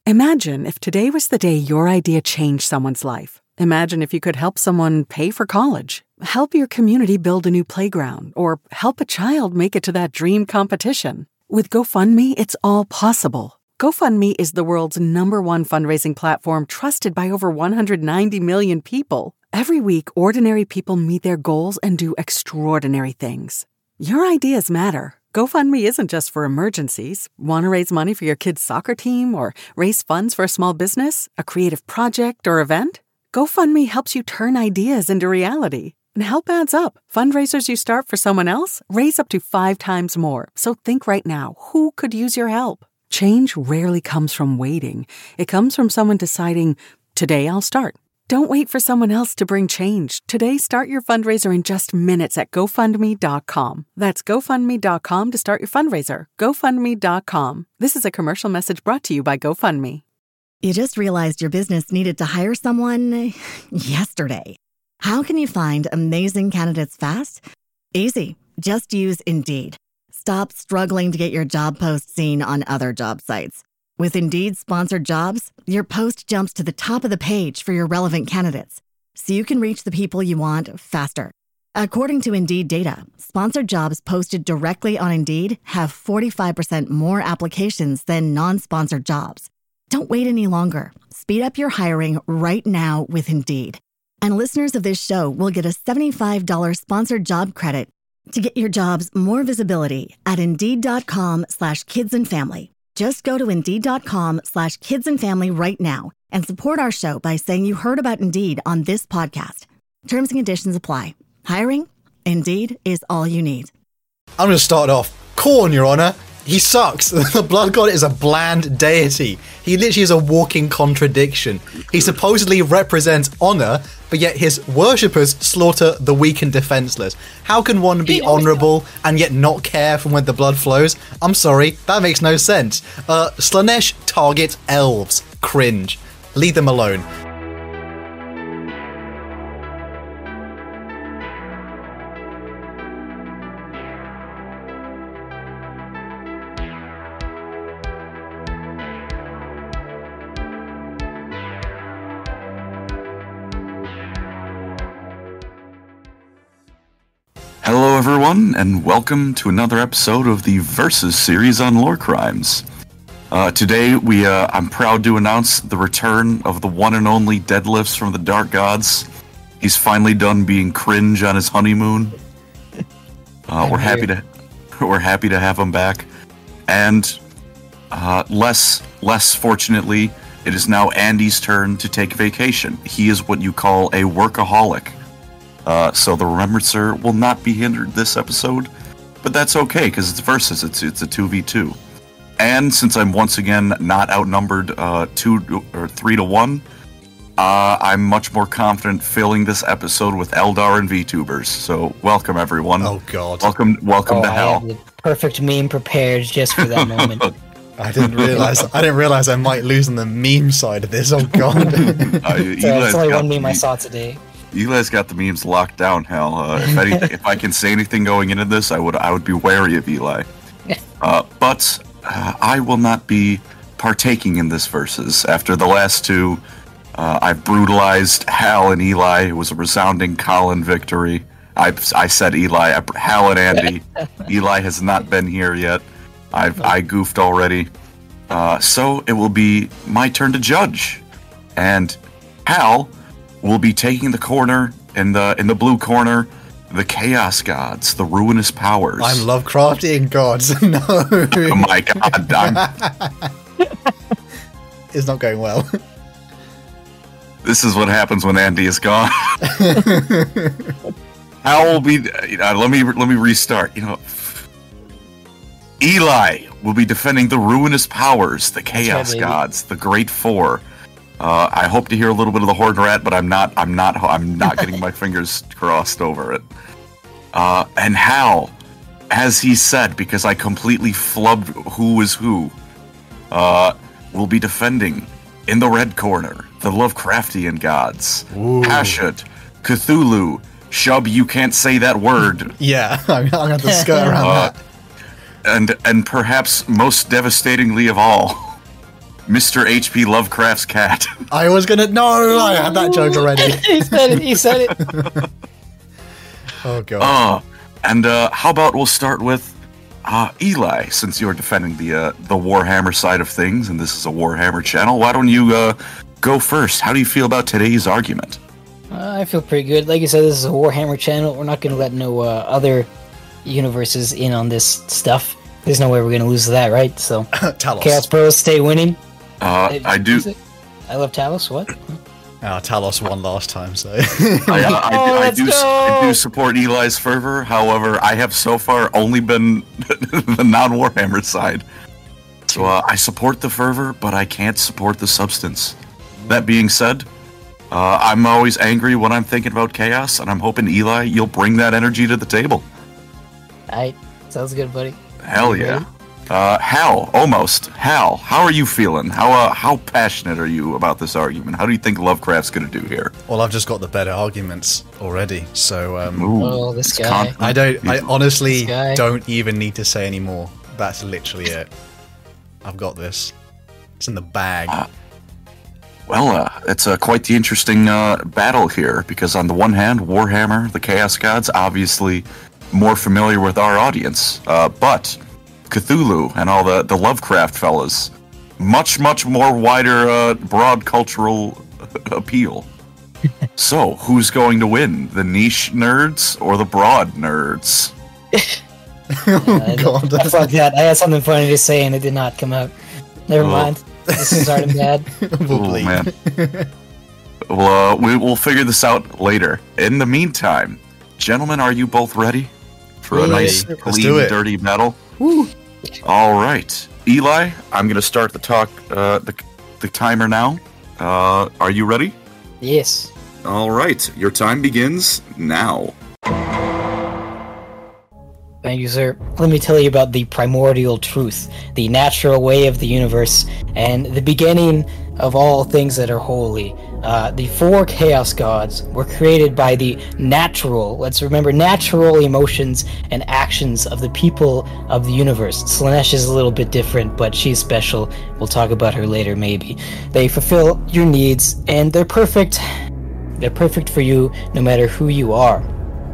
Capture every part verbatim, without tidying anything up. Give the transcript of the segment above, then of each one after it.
Imagine if today was the day your idea changed someone's life. Imagine if you could help someone pay for college, help your community build a new playground, or help a child make it to that dream competition. With GoFundMe, it's all possible. GoFundMe is the world's number one fundraising platform trusted by over one hundred ninety million people. Every week, ordinary people meet their goals and do extraordinary things. Your ideas matter. GoFundMe isn't just for emergencies. Want to raise money for your kid's soccer team or raise funds for a small business, a creative project, or event? GoFundMe helps you turn ideas into reality. And help adds up. Fundraisers you start for someone else raise up to five times more. So think right now, who could use your help? Change rarely comes from waiting. It comes from someone deciding, today I'll start. Don't wait for someone else to bring change. Today, start your fundraiser in just minutes at GoFundMe dot com. That's GoFundMe dot com to start your fundraiser. GoFundMe dot com. This is a commercial message brought to you by GoFundMe. You just realized your business needed to hire someone yesterday. How can you find amazing candidates fast? Easy. Just use Indeed. Stop struggling to get your job post seen on other job sites. With Indeed sponsored jobs, your post jumps to the top of the page for your relevant candidates, so you can reach the people you want faster. According to Indeed data, sponsored jobs posted directly on Indeed have forty-five percent more applications than non-sponsored jobs. Don't wait any longer. Speed up your hiring right now with Indeed. And listeners of this show will get a seventy-five dollars sponsored job credit to get your jobs more visibility at Indeed.com slash kids and family. Just go to Indeed.com slash kids and family right now and support our show by saying you heard about Indeed on this podcast. Terms and conditions apply. Hiring? Indeed is all you need. I'm going to start off. Khorne, Your Honor. He sucks. The Blood God is a bland deity. He literally is a walking contradiction. He supposedly represents honor, but yet his worshippers slaughter the weak and defenseless. How can one be honorable and yet not care from when the blood flows? I'm sorry, that makes no sense. Uh, Slaanesh targets elves. Cringe. Leave them alone. Hello everyone, and welcome to another episode of the Versus series on Lore Crimes. Uh, today, we uh, I'm proud to announce the return of the one and only Deadlifts from the Dark Gods. He's finally done being cringe on his honeymoon. Uh, we're happy to we're happy to have him back, and uh, less less fortunately, it is now Andy's turn to take vacation. He is what you call a workaholic. Uh, so the Remembrancer will not be hindered this episode, but that's okay because it's Versus. It's it's a two v two, and since I'm once again not outnumbered uh, two or three to one, uh, I'm much more confident filling this episode with Eldar and VTubers. So welcome everyone. Oh God! Welcome, welcome oh, to I hell. have the perfect meme prepared just for that moment. I didn't realize. I didn't realize I might lose on the meme side of this. Oh God! uh, so it's only one meme I saw today. Eli's got the memes locked down, Hal. Uh, if, any, if I can say anything going into this, I would I would be wary of Eli. Uh, but uh, I will not be partaking in this Versus. After the last two, uh, I've brutalized Hal and Eli. It was a resounding Colin victory. I, I said Eli, I, Hal and Andy. Eli has not been here yet. I've I goofed already. Uh, so it will be my turn to judge. And Hal will be taking the corner in the in the blue corner, the Chaos Gods, the ruinous powers. I'm Lovecraftian gods. No. Oh my God! I'm... It's not going well. This is what happens when Andy is gone. How will be? You know, let me let me restart. You know, Eli will be defending the ruinous powers, the Chaos right, Gods, the Great Four. Uh, I hope to hear a little bit of the Horde Rat, but I'm not. I'm not. I'm not getting my fingers crossed over it. Uh, and Hal, as he said, because I completely flubbed who was who, uh, will be defending in the red corner the Lovecraftian gods, Hashut, Cthulhu, Shub. You can't say that word. Yeah, I'm, I'm gonna have to skirt around uh, that. And and perhaps most devastatingly of all, Mister H P Lovecraft's cat. I was gonna. No, I had that joke already. He said it. He said it. Oh god. Uh, and uh, how about we'll start with uh, Eli, since you're defending the uh, the Warhammer side of things, and this is a Warhammer channel. Why don't you uh, go first? How do you feel about today's argument? Uh, I feel pretty good. Like you said, this is a Warhammer channel. We're not going to let no uh, other universes in on this stuff. There's no way we're going to lose to that, right? So, Talos. Chaos Bros stay winning. Uh, I do. I love Talos. What? Oh, Talos won last time, so. I, uh, I, Oh, I, let's do. go! I do support Eli's fervor. However, I have so far only been the non-Warhammer side. So uh, I support the fervor, but I can't support the substance. That being said, uh, I'm always angry when I'm thinking about chaos, and I'm hoping, Eli, you'll bring that energy to the table. Alright, sounds good, buddy. Hell yeah. Uh, Hal, almost. Hal, how are you feeling? How uh, how passionate are you about this argument? How do you think Lovecraft's going to do here? Well, I've just got the better arguments already, so um, Ooh, Oh, this it's guy. confident. I don't. I honestly This guy. don't even need to say any more. That's literally it. I've got this. It's in the bag. Uh, Well, uh, it's uh, quite the interesting uh, battle here, because on the one hand, Warhammer, the Chaos Gods, obviously more familiar with our audience, uh, but Cthulhu and all the, the Lovecraft fellas, much, much more wider, uh, broad cultural appeal. So, who's going to win? The niche nerds or the broad nerds? Uh, God. I fucked that. I had something funny to say and it did not come out. Never Oh. mind. This is already bad. We'll Oh, bleed. man. Well, uh, we, we'll figure this out later. In the meantime, gentlemen, are you both ready for a Yeah. nice, Let's clean, do it. dirty battle? All right. Eli, I'm going to start the talk, uh, the, the timer now. Uh, are you ready? Yes. All right. Your time begins now. Thank you, sir. Let me tell you about the primordial truth, the natural way of the universe, and the beginning of all things that are holy. Uh, the four chaos gods were created by the natural, let's remember, natural emotions and actions of the people of the universe. Slaanesh is a little bit different, but she's special. We'll talk about her later, maybe. They fulfill your needs, and they're perfect. They're perfect for you, no matter who you are.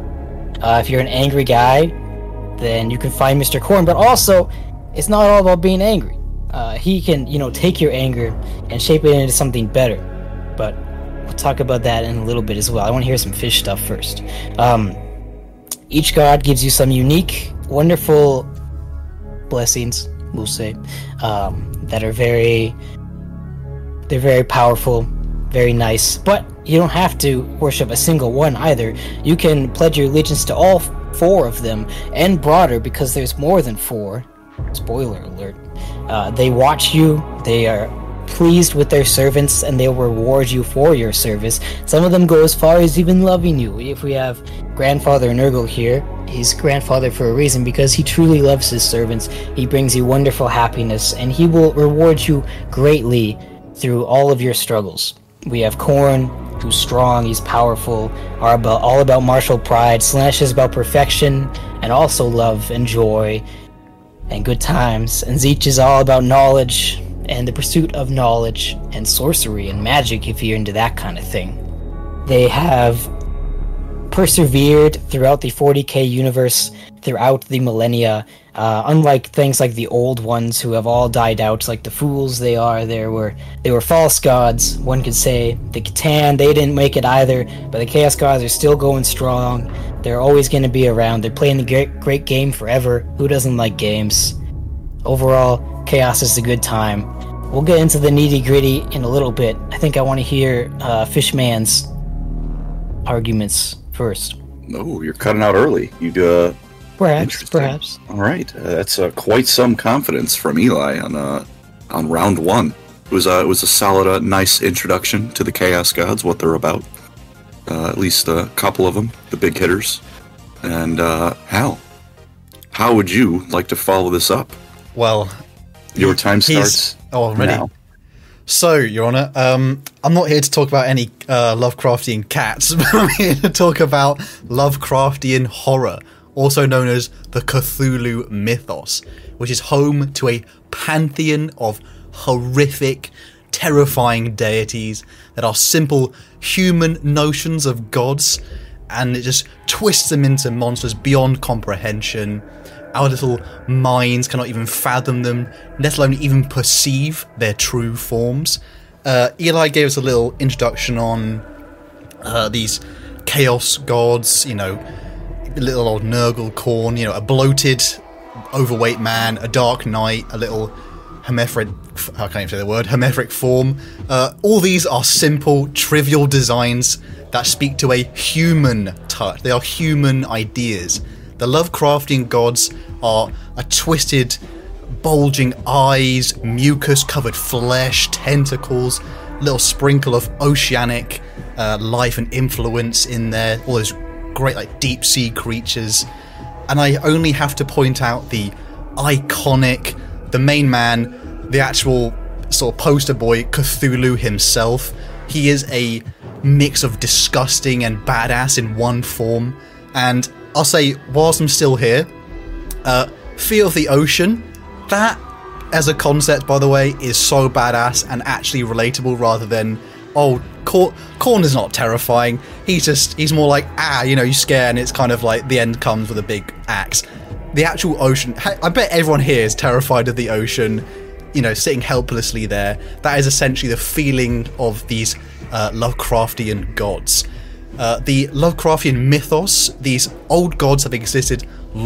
Uh, if you're an angry guy, then you can find Mister Khorne, but also, it's not all about being angry. Uh, he can, you know, take your anger and shape it into something better. But we'll talk about that in a little bit as well. I want to hear some fish stuff first. Um, each god gives you some unique, wonderful blessings, we'll say, um, that are very, they're very powerful, very nice. But you don't have to worship a single one either. You can pledge your allegiance to all four of them, and broader, because there's more than four. Spoiler alert. Uh, they watch you, they are pleased with their servants, and they'll reward you for your service. Some of them go as far as even loving you. If we have Grandfather Nurgle here, he's grandfather for a reason, because he truly loves his servants. He brings you wonderful happiness, and he will reward you greatly through all of your struggles. We have Khorne, who's strong, he's powerful, are about, all about martial pride. Slaanesh is about perfection, and also love and joy, and good times. And Tzeentch is all about knowledge, and the pursuit of knowledge, and sorcery, and magic, if you're into that kind of thing. They have persevered throughout the forty K universe, throughout the millennia, uh, unlike things like the old ones who have all died out, like the fools they are. There were they were false gods, one could say. The Catan, they didn't make it either, but the Chaos Gods are still going strong. They're always going to be around. They're playing the great, great game forever. Who doesn't like games? Overall, Chaos is a good time. We'll get into the nitty-gritty in a little bit. I think I want to hear uh, Fishman's arguments first. Oh, you're cutting out early. You uh, Perhaps, Interesting. perhaps. All right, uh, that's uh, quite some confidence from Eli on uh, on round one. It was uh, it was a solid, uh, nice introduction to the Chaos Gods, what they're about. Uh, at least a couple of them, the big hitters. And uh, Hal, how would you like to follow this up? Well, Your time he's- starts. Oh, I'm ready. now. So, Your Honor, um, I'm not here to talk about any uh, Lovecraftian cats, but I'm here to talk about Lovecraftian horror, also known as the Cthulhu mythos, which is home to a pantheon of horrific, terrifying deities that are simple human notions of gods, and it just twists them into monsters beyond comprehension. Our little minds cannot even fathom them, let alone even perceive their true forms. Uh, Eli gave us a little introduction on uh, these chaos gods, you know, little old Nurgle Khorne, you know, a bloated, overweight man, a dark knight, a little Hermephrid, I can't even say the word, Hermephric form. Uh, all these are simple, trivial designs that speak to a human touch. They are human ideas. The Lovecraftian gods are a twisted, bulging eyes, mucus-covered flesh, tentacles, little sprinkle of oceanic uh, life and influence in there, all those great like deep-sea creatures. And I only have to point out the iconic, the main man, the actual sort of poster boy, Cthulhu himself. He is a mix of disgusting and badass in one form. And I'll say, whilst I'm still here, uh, Fear of the Ocean, that as a concept, by the way, is so badass and actually relatable rather than, oh, Khorne Khorne is not terrifying. He's just, he's more like, ah, you know, you scare and it's kind of like the end comes with a big axe. The actual ocean, I bet everyone here is terrified of the ocean, you know, sitting helplessly there. That is essentially the feeling of these uh, Lovecraftian gods. Uh, the Lovecraftian mythos, these old gods have existed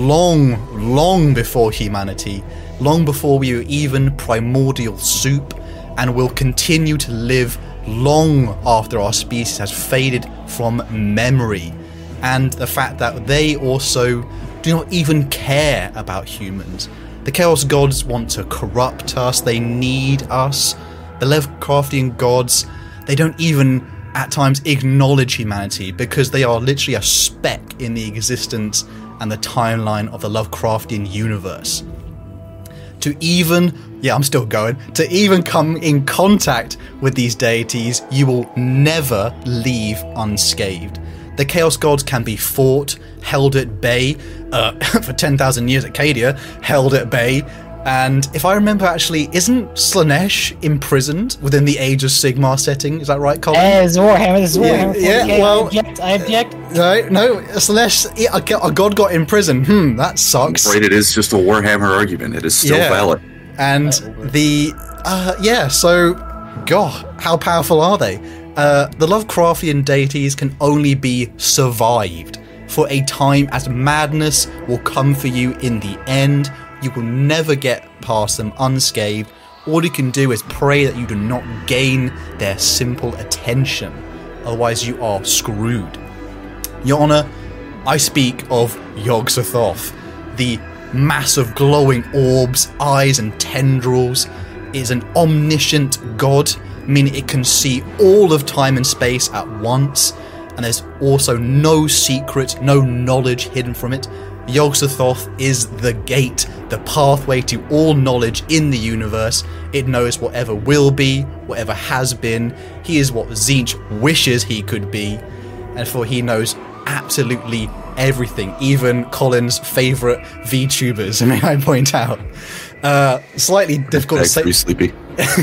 long, long before humanity, long before we were even primordial soup, and will continue to live long after our species has faded from memory. And the fact that they also do not even care about humans. The Chaos Gods want to corrupt us, they need us. The Lovecraftian gods, they don't even at times acknowledge humanity because they are literally a speck in the existence and the timeline of the Lovecraftian universe. To even, yeah, I'm still going, to even come in contact with these deities, you will never leave unscathed. The Chaos Gods can be fought, held at bay, uh, for ten thousand years Acadia, held at bay, and if I remember actually, isn't Slaanesh imprisoned within the Age of Sigmar setting? Is that right, Colin? Uh, this is Warhammer, this is Warhammer. Yeah, yeah, well... I object, I object. No, no, Slaanesh, a, a god got imprisoned. Hmm, that sucks. Right, it is just a Warhammer argument. It is still yeah. valid. And the, uh, yeah, so, God, how powerful are they? Uh, the Lovecraftian deities can only be survived for a time as madness will come for you in the end. You will never get past them unscathed. All you can do is pray that you do not gain their simple attention. Otherwise you are screwed. Your Honor, I speak of Yog-Sothoth. The mass of glowing orbs, eyes and tendrils is an omniscient god, meaning it can see all of time and space at once, and there's also no secret, no knowledge hidden from it. Yog-Sothoth is the gate, the pathway to all knowledge in the universe. It knows whatever will be, whatever has been. He is what Tzeentch wishes he could be, and for he knows absolutely everything, even Colin's favourite VTubers, may I point out. Uh, slightly difficult to say. Pretty sleepy.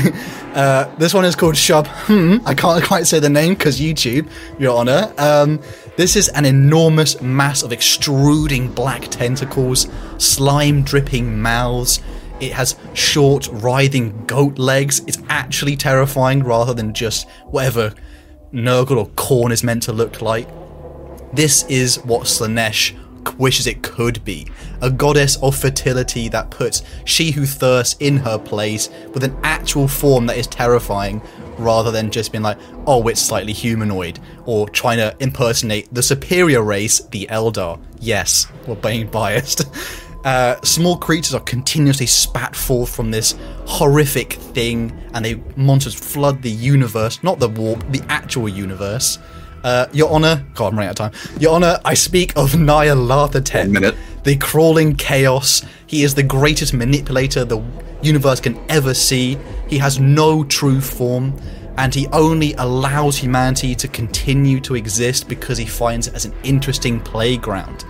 uh, this one is called Shub. Hmm, I can't quite say the name because YouTube, Your Honor. Um, this is an enormous mass of extruding black tentacles, slime-dripping mouths. It has short, writhing goat legs. It's actually terrifying rather than just whatever Nurgle or Khorne is meant to look like. This is what Slaanesh wishes it could be. A goddess of fertility that puts she who thirsts in her place with an actual form that is terrifying rather than just being like, oh, it's slightly humanoid, or trying to impersonate the superior race, the Eldar. Yes, we're being biased. Uh, small creatures are continuously spat forth from this horrific thing, and they monsters flood the universe, not the warp, the actual universe. Uh, Your Honor, God, I'm running out of time. Your Honor, I speak of Nyarlathotep, the crawling chaos. He is the greatest manipulator the universe can ever see. He has no true form, and he only allows humanity to continue to exist because he finds it as an interesting playground.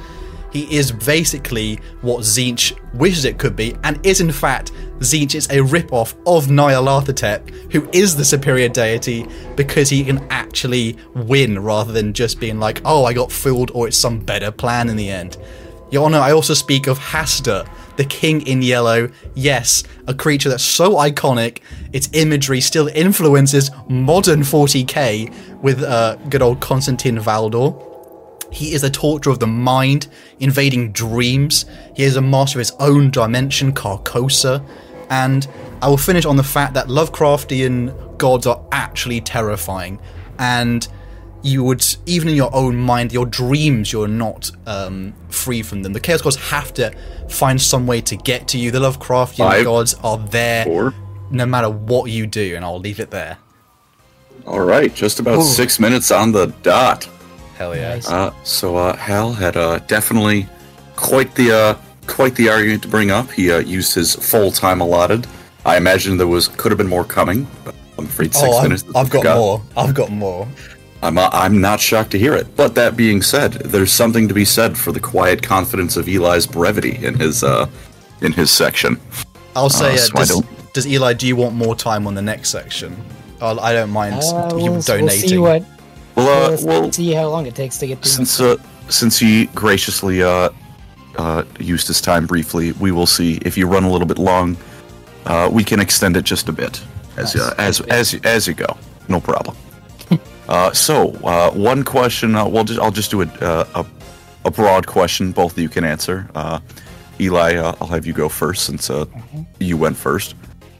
He is basically what Tzeentch wishes it could be, and is in fact, Tzeentch is a rip-off of Nyarlathotep, who is the superior deity, because he can actually win rather than just being like, oh, I got fooled, or it's some better plan in the end. Your Honor, I also speak of Hastur, the King in Yellow. Yes, a creature that's so iconic, its imagery still influences modern forty K with uh, good old Constantine Valdor. He is a torturer of the mind, invading dreams. He is a master of his own dimension, Carcosa. And I will finish on the fact that Lovecraftian gods are actually terrifying. And you would, even in your own mind, your dreams, you're not um, free from them. The Chaos Gods have to find some way to get to you. The Lovecraftian Five, gods are there four. no matter what you do, and I'll leave it there. All right, just about Ooh. six minutes on the dot. Hell yeah. Nice. Uh, so uh, Hal had uh, definitely quite the uh, quite the argument to bring up. He uh, used his full time allotted. I imagine there was could have been more coming, but I'm afraid six Oh, minutes. I've, I've got more. I've got more. I'm uh, I'm not shocked to hear it. But that being said, there's something to be said for the quiet confidence of Eli's brevity in his uh, in his section. I'll say, Uh, uh, so I does, don't- does Eli, do you want more time on the next section? I'll, I don't mind Uh, you we'll, donating. we'll see what. Well, uh, We'll well, see how long it takes to get through. since uh, since he graciously uh, uh, used his time briefly, we will see if you run a little bit long. Uh, we can extend it just a bit as Nice. uh, as as as you go. No problem. uh, so uh, one question. Uh, we'll just I'll just do a, uh, a a broad question. Both of you can answer. Uh, Eli, uh, I'll have you go first since uh, you went first.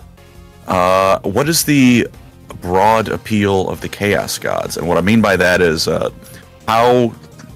Uh, what is the broad appeal of the Chaos Gods? And what I mean by that is uh, how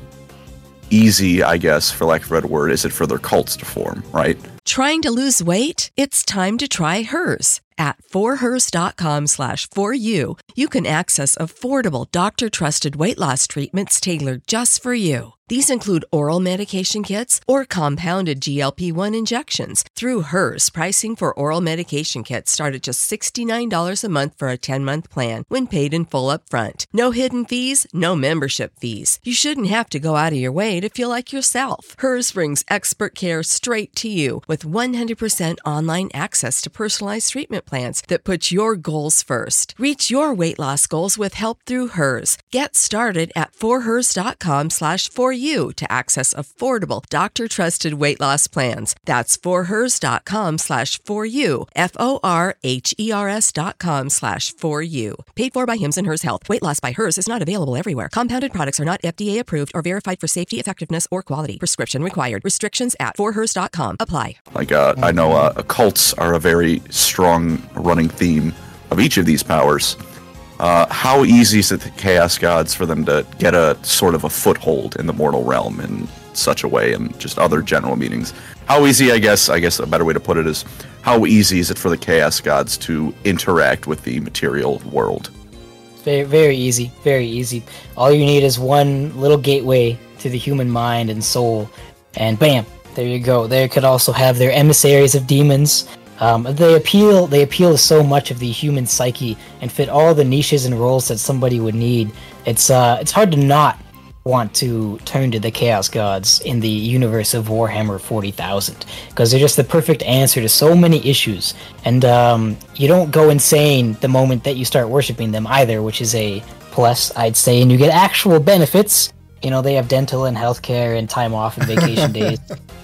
easy, I guess, for lack of a better word, is it for their cults to form, right? Trying to lose weight? It's time to try Hers. At forhers.com slash for you, you can access affordable doctor-trusted weight loss treatments tailored just for you. These include oral medication kits or compounded G L P one injections. Through Hers, pricing for oral medication kits start at just sixty-nine dollars a month for a ten-month plan when paid in full upfront. No hidden fees, no membership fees. You shouldn't have to go out of your way to feel like yourself. Hers brings expert care straight to you with one hundred percent online access to personalized treatment plans that put your goals first. Reach your weight loss goals with help through Hers. Get started at forhers.com slash for you to access affordable doctor-trusted weight loss plans. That's forhers.com slash for you, F-O-R-H-E-R-S dot com slash for you. Paid for by Hims and Hers Health. Weight loss by Hers is not available everywhere. Compounded products are not F D A approved or verified for safety, effectiveness, or quality. Prescription required. Restrictions at forhers dot com apply. Like, uh, I know uh, cults are a very strong running theme of each of these powers. Uh, how easy is it to Chaos Gods for them to get a sort of a foothold in the mortal realm in such a way, and just other general meanings? How easy, I guess, I guess a better way to put it is, how easy is it for the Chaos Gods to interact with the material world? Very, very easy. Very easy. All you need is one little gateway to the human mind and soul, and bam, there you go. They could also have their emissaries of demons. Um, they appeal. They appeal to so much of the human psyche and fit all the niches and roles that somebody would need. It's uh, it's hard to not want to turn to the Chaos Gods in the universe of Warhammer forty thousand, because they're just the perfect answer to so many issues. And um, you don't go insane the moment that you start worshiping them either, which is a plus, I'd say, and you get actual benefits. You know, they have dental and healthcare and time off and vacation days.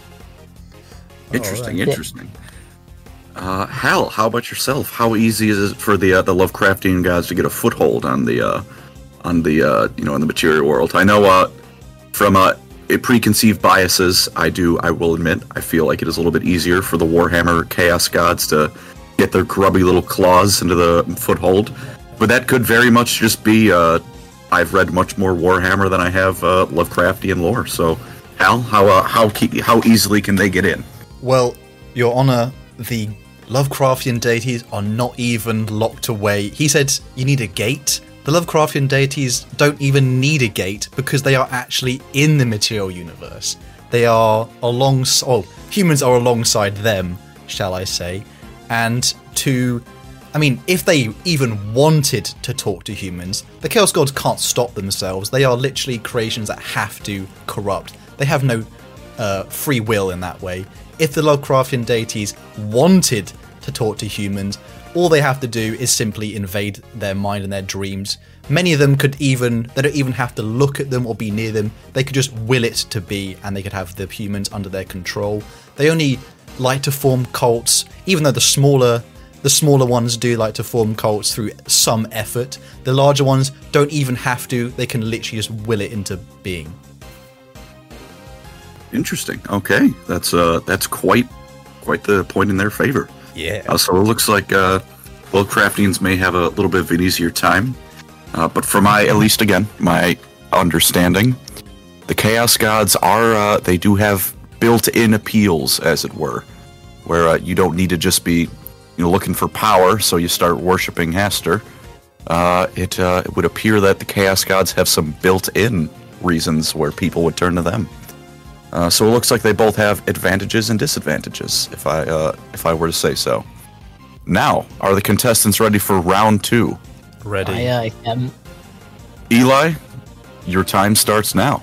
Interesting, right. interesting. Uh, Hal, how about yourself? How easy is it for the uh, the Lovecraftian gods to get a foothold on the uh, on the uh, you know in the material world? I know uh, from uh, preconceived biases, I do I will admit I feel like it is a little bit easier for the Warhammer Chaos Gods to get their grubby little claws into the foothold, but that could very much just be uh, I've read much more Warhammer than I have uh, Lovecraftian lore. So, Hal, how uh, how ke- how easily can they get in? Well, Your Honor, the Lovecraftian deities are not even locked away. He said you need a gate. The Lovecraftian deities don't even need a gate because they are actually in the material universe. They are along. Oh, humans are alongside them, shall I say? And to, I mean, if they even wanted to talk to humans, the Chaos Gods can't stop themselves. They are literally creations that have to corrupt. They have no uh, free will in that way. If the Lovecraftian deities wanted to talk to humans, all they have to do is simply invade their mind and their dreams. Many of them could even, they don't even have to look at them or be near them. They could just will it to be, and they could have the humans under their control. They only like to form cults, even though the smaller the smaller ones do like to form cults through some effort. The larger ones don't even have to. They can literally just will it into being. Interesting. Okay, that's uh, that's quite quite the point in their favor. Yeah. Uh, so it looks like uh, Lovecraftians may have a little bit of an easier time, uh, but from my, at least again, my understanding, the Chaos Gods are uh, they do have built-in appeals, as it were, where uh, you don't need to just be, you know, looking for power, so you start worshiping Hastur. Uh, it uh, it would appear that the Chaos Gods have some built-in reasons where people would turn to them. Uh, so it looks like they both have advantages and disadvantages, if I uh, if I were to say so. Now, are the contestants ready for round two? Ready. I, uh, am. Eli, your time starts now.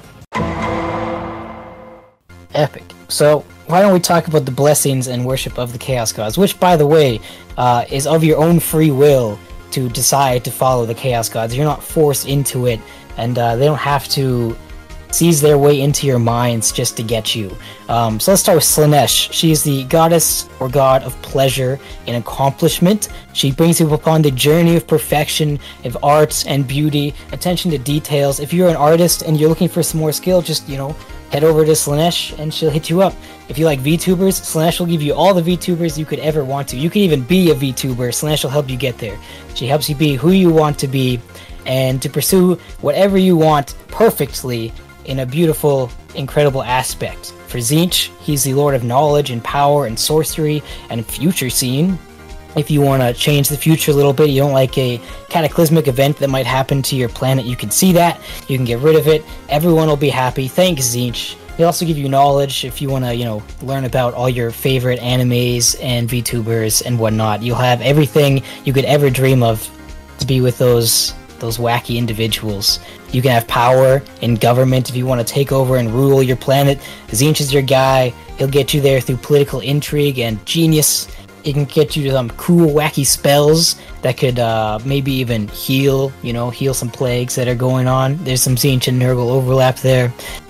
Epic. So, why don't we talk about the blessings and worship of the Chaos Gods, which, by the way, uh, is of your own free will to decide to follow the Chaos Gods. You're not forced into it, and uh, they don't have to seize their way into your minds just to get you. Um, so let's start with Slaanesh. She's the goddess or god of pleasure and accomplishment. She brings you upon the journey of perfection, of art and beauty, attention to details. If you're an artist and you're looking for some more skill, just, you know, head over to Slaanesh and she'll hit you up. If you like VTubers, Slaanesh will give you all the VTubers you could ever want to. You could even be a VTuber. Slaanesh will help you get there. She helps you be who you want to be and to pursue whatever you want perfectly in a beautiful, incredible aspect. For Tzeentch, he's the Lord of Knowledge and Power and Sorcery and Future Seeing. If you want to change the future a little bit, you don't like a cataclysmic event that might happen to your planet, you can see that, you can get rid of it, everyone will be happy. Thanks, Tzeentch. He'll also give you knowledge if you want to, you know, learn about all your favorite animes and VTubers and whatnot. You'll have everything you could ever dream of to be with those those wacky individuals. You can have power in government if you want to take over and rule your planet. Tzeentch is your guy. He'll get you there through political intrigue and genius. He can get you some cool, wacky spells that could uh, maybe even heal, you know, heal some plagues that are going on. There's some Tzeentch and Nurgle overlap there.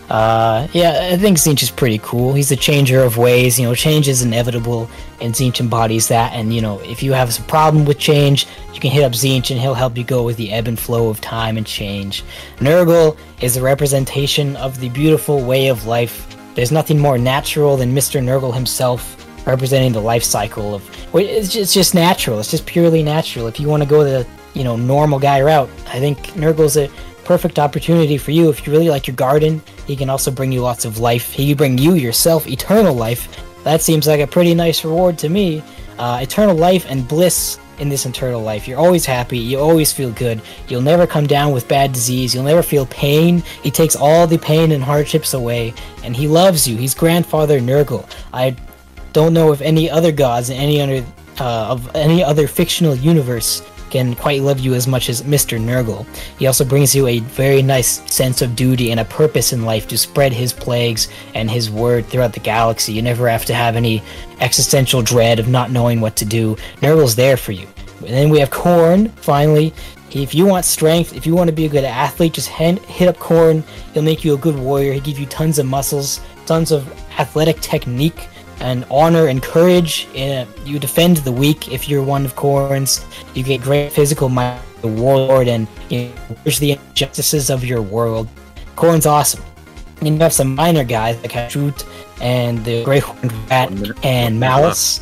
Uh, yeah, I think Tzeentch is pretty cool. He's the changer of ways. You know, change is inevitable, and Tzeentch embodies that. And, you know, if you have some problem with change, you can hit up Tzeentch, and he'll help you go with the ebb and flow of time and change. Nurgle is a representation of the beautiful way of life. There's nothing more natural than Mister Nurgle himself, representing the life cycle of... It's just, it's just natural. It's just purely natural. If you want to go the, you know, normal guy route, I think Nurgle's a perfect opportunity for you. If you really like your garden, he can also bring you lots of life. He can bring you yourself eternal life. That seems like a pretty nice reward to me. Uh, eternal life and bliss in this eternal life. You're always happy. You always feel good. You'll never come down with bad disease. You'll never feel pain. He takes all the pain and hardships away, and he loves you. He's Grandfather Nurgle. I don't know if any other gods in any other uh, of any other fictional universe can quite love you as much as Mister Nurgle. He also brings you a very nice sense of duty and a purpose in life to spread his plagues and his word throughout the galaxy. You never have to have any existential dread of not knowing what to do. Nurgle's there for you. And then we have Khorne, finally. If you want strength, if you want to be a good athlete, just hit up Khorne. He'll make you a good warrior. He'll give you tons of muscles, tons of athletic technique, and honor and courage. Uh, you defend the weak if you're one of Khorne's. You get great physical might, the warlord, and you know, push the injustices of your world. Khorne's awesome. And you have some minor guys like Hashut and the Great Horned Rat and Malice.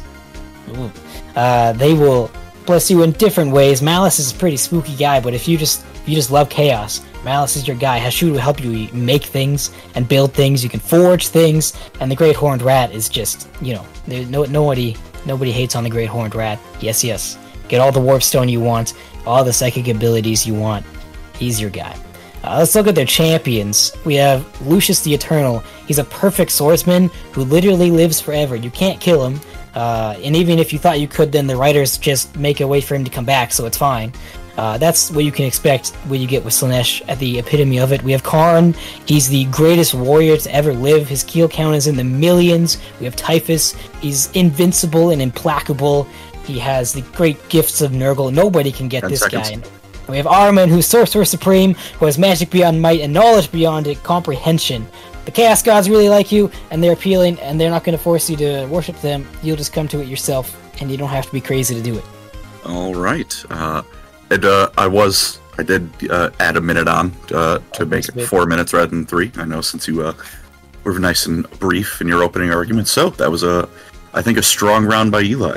Uh, they will bless you in different ways. Malice is a pretty spooky guy, but if you just if you just love chaos, Malice is your guy. Hashut will help you make things and build things. You can forge things, and the Great Horned Rat is just, you know, there's no nobody nobody hates on the Great Horned Rat. Yes, yes. Get all the warp stone you want, all the psychic abilities you want. He's your guy. Uh, let's look at their champions. We have Lucius the Eternal. He's a perfect swordsman who literally lives forever. You can't kill him, uh, and even if you thought you could, then the writers just make a way for him to come back, so it's fine. Uh, that's what you can expect when you get with Slaanesh at the epitome of it. We have Karn. He's the greatest warrior to ever live. His kill count is in the millions. We have Typhus. He's invincible and implacable. He has the great gifts of Nurgle. Nobody can get this seconds. guy. And we have Ahriman, who's Sorcerer Supreme, who has magic beyond might and knowledge beyond it, comprehension. The Chaos Gods really like you, and they're appealing, and they're not going to force you to worship them. You'll just come to it yourself, and you don't have to be crazy to do it. All right. Uh, and, uh, I was, I did uh, add a minute on uh, to oh, make it bit. four minutes rather than three. I know since you uh, were nice and brief in your opening argument. So that was, a, I think, a strong round by Eli.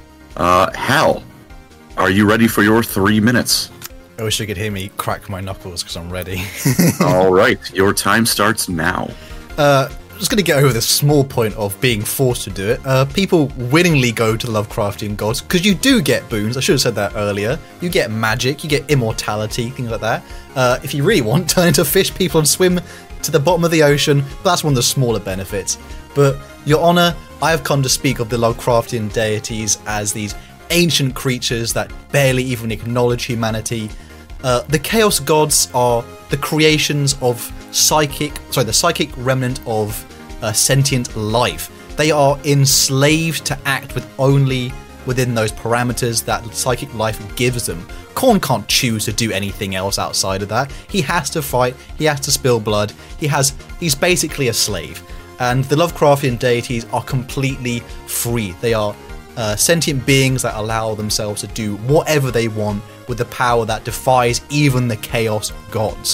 Uh, Hal, are you ready for your three minutes? I wish you could hear me crack my knuckles because I'm ready. All right, your time starts now. Uh, I'm just going to get over the small point of being forced to do it. Uh, people willingly go to the Lovecraftian gods because you do get boons. I should have said that earlier. You get magic, you get immortality, things like that. Uh, if you really want, turn into fish people and swim to the bottom of the ocean. That's one of the smaller benefits. But, Your Honor, I have come to speak of the Lovecraftian deities as these ancient creatures that barely even acknowledge humanity. Uh, the Chaos Gods are the creations of psychic, sorry, the psychic remnant of uh, sentient life. They are enslaved to act with only within those parameters that psychic life gives them. Khorne can't choose to do anything else outside of that. He has to fight. He has to spill blood. He has. He's basically a slave. And the Lovecraftian deities are completely free. They are uh, sentient beings that allow themselves to do whatever they want with the power that defies even the Chaos Gods.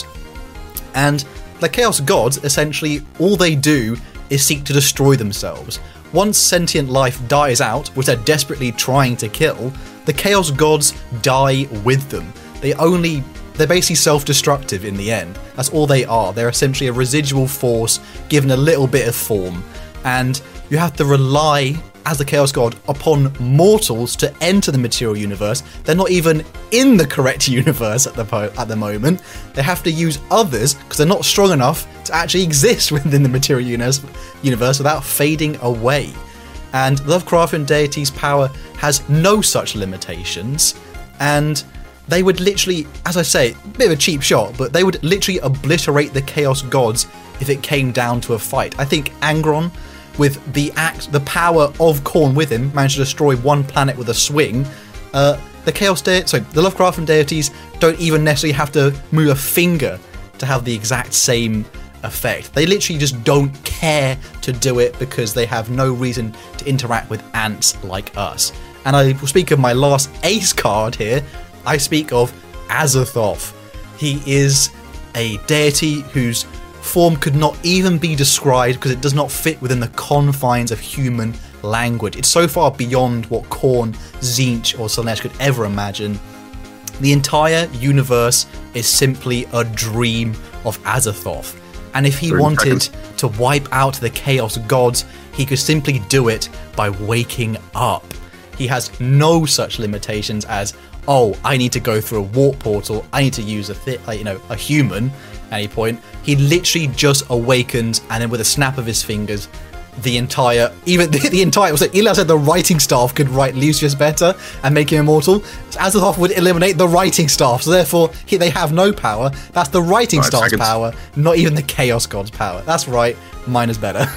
And the Chaos Gods, essentially, all they do is seek to destroy themselves. Once sentient life dies out, which they're desperately trying to kill, the Chaos Gods die with them. They only... They're basically self-destructive in the end. That's all they are. They're essentially a residual force given a little bit of form. And you have to rely, as the Chaos God, upon mortals to enter the material universe. They're not even in the correct universe at the po- at the moment. They have to use others because they're not strong enough to actually exist within the material universe, universe without fading away. And Lovecraftian deity's power has no such limitations. And they would literally, as I say, a bit of a cheap shot, but they would literally obliterate the Chaos Gods if it came down to a fight. I think Angron, with the act, the power of Khorne with him, managed to destroy one planet with a swing. Uh, the Chaos De- sorry, the Lovecraftian deities don't even necessarily have to move a finger to have the exact same effect. They literally just don't care to do it because they have no reason to interact with ants like us. And I will speak of my last ace card here. I speak of Azathoth. He is a deity whose form could not even be described because it does not fit within the confines of human language. It's so far beyond what Khorne, Tzeentch, or Slaanesh could ever imagine. The entire universe is simply a dream of Azathoth. And if he wanted seconds. to wipe out the Chaos Gods, he could simply do it by waking up. He has no such limitations as, oh, I need to go through a warp portal, I need to use a th- like, you know, a human at any point. He literally just awakens, and then with a snap of his fingers, the entire, even the, the entire, was it Eli said the writing staff could write Lucius better and make him immortal? So Azathoth would eliminate the writing staff, so therefore he, they have no power. That's the writing Five staff's seconds. power, not even the Chaos God's power. That's right, mine is better.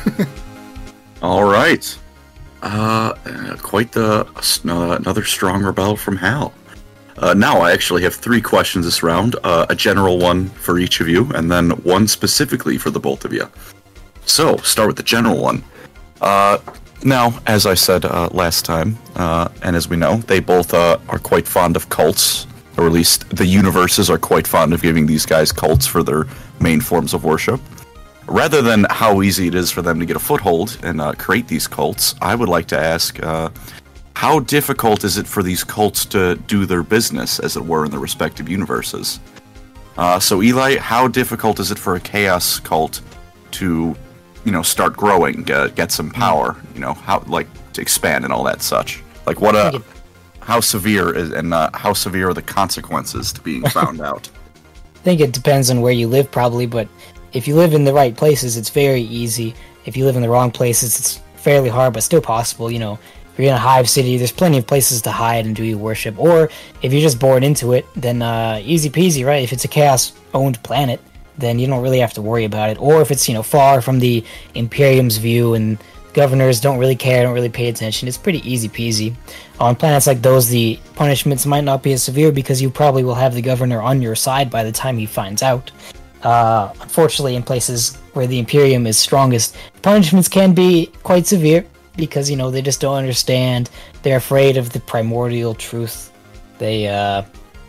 All right. Uh, quite the uh, another strong rebuttal from Hal. Uh, now I actually have three questions this round, uh, a general one for each of you, and then one specifically for the both of you. So, start with the general one. Uh, now, as I said uh, last time, uh, and as we know, they both uh, are quite fond of cults, or at least the universes are quite fond of giving these guys cults for their main forms of worship. Rather than how easy it is for them to get a foothold and uh, create these cults, I would like to ask, uh, how difficult is it for these cults to do their business, as it were, in their respective universes? Uh, so, Eli, how difficult is it for a chaos cult to, you know, start growing, get, get some power, you know, how, like, to expand and all that such? Like, what a, how severe is, and uh, how severe are the consequences to being found out? I think it depends on where you live, probably, but if you live in the right places, it's very easy. If you live in the wrong places, it's fairly hard, but still possible, you know. If you're in a hive city, there's plenty of places to hide and do your worship. Or if you're just born into it, then uh, easy peasy, right? If it's a chaos-owned planet, then you don't really have to worry about it. Or if it's, you know, far from the Imperium's view and governors don't really care, don't really pay attention, it's pretty easy peasy. On planets like those, the punishments might not be as severe because you probably will have the governor on your side by the time he finds out. Uh, unfortunately, in places where the Imperium is strongest, punishments can be quite severe because, you know, they just don't understand. They're afraid of the primordial truth. They, uh,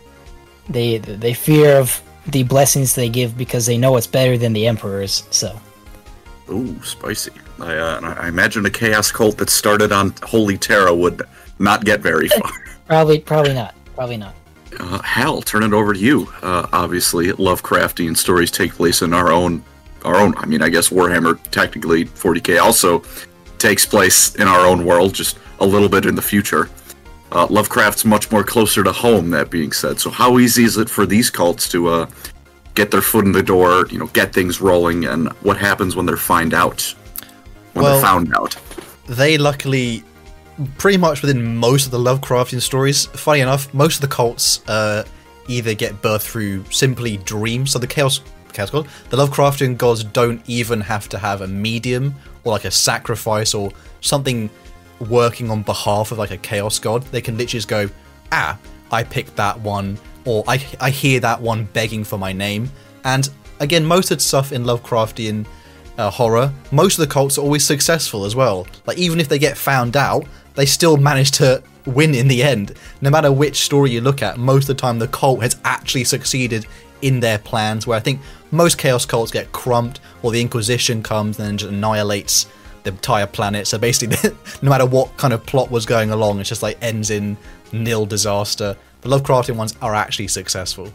they, they fear of the blessings they give because they know it's better than the Emperor's, so. Ooh, spicy. I, uh, I imagine a chaos cult that started on Holy Terra would not get very far. Probably, probably not. Probably not. Uh, Hal, turn it over to you. Uh, obviously, Lovecraftian stories take place in our own, our own. I mean, I guess Warhammer technically forty K also takes place in our own world, just a little bit in the future. Uh, Lovecraft's much more closer to home, that being said. So how easy is it for these cults to uh, get their foot in the door, you know, get things rolling, and what happens when they're find out? When well, they're found out? They luckily, pretty much within most of the Lovecraftian stories, funny enough, most of the cults uh, either get birthed through simply dreams. So the Chaos, Chaos God, the Lovecraftian gods don't even have to have a medium or like a sacrifice or something working on behalf of like a chaos god. They can literally just go, ah, I picked that one, or I, I hear that one begging for my name. And again, most of the stuff in Lovecraftian uh, horror, most of the cults are always successful as well. Like, even if they get found out, they still manage to win in the end. No matter which story you look at, most of the time the cult has actually succeeded in their plans, where I think most chaos cults get crumped, or the Inquisition comes and then just annihilates the entire planet. So basically, no matter what kind of plot was going along, it's just like ends in nil disaster. The Lovecraftian ones are actually successful.